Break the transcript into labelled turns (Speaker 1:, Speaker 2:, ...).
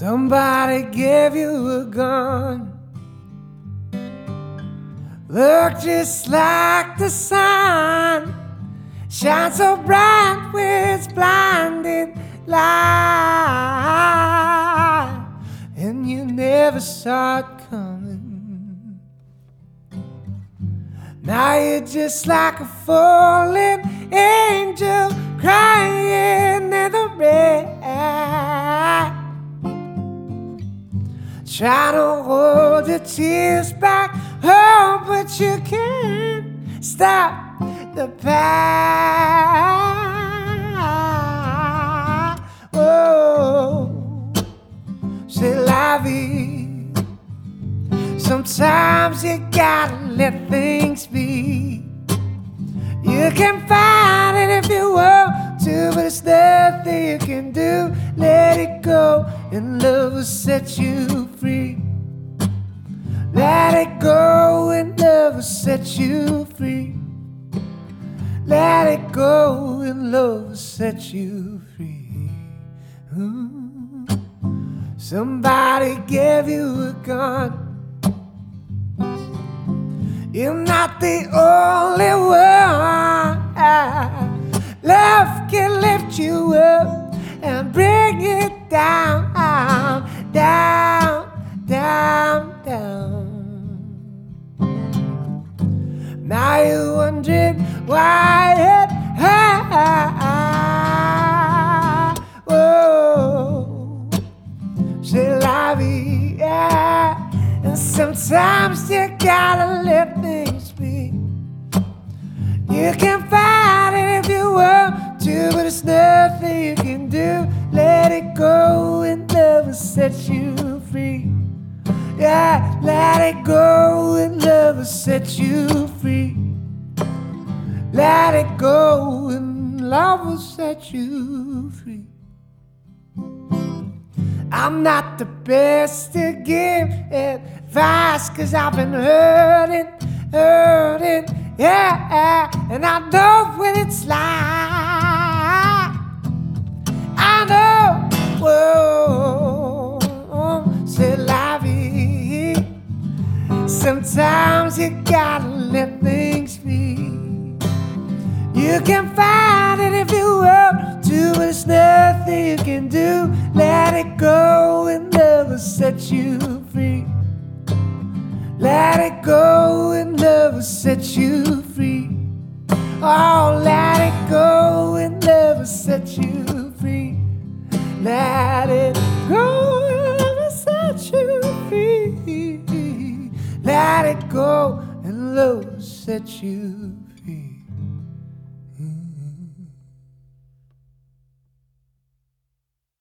Speaker 1: Somebody gave you a gun, look just like the sun, shine so bright with its blinding light, and you never saw it coming. Now you're just like a fallen angel crying in the rain, trying to hold your tears back, oh, but you can't stop the pain. Oh, c'est la vie. Sometimes you gotta let things be. You can fight it if you want to, but it's nothing you can do. Let it go, and love will set you free. Let it go, and love will set you free. Let it go, and love will set you free. Ooh. Somebody gave you a gun, you're not the only one. Love can lift you up and bring it down, down, down, down. Now you're wondering why it hurts. Whoa, c'est la vie, yeah. And sometimes you gotta let things be. You can fight it if you want to, but it's nothing you can do. Let it go, and love will set you free. Yeah, let it go, and love will set you free. Let it go, and love will set you free. I'm not the best to give advice, 'cause I've been hurting, yeah, and I know what it's like. I know, whoa, c'est la vie. Sometimes you gotta let things be. You can fight it if you want to, but it's nothing you can do. Let it go, and love will set you free. Let it go, and love will set you free. Oh, let it go, and love will set you free. Let it go, and love will set you free. Let it go, and love will set you free.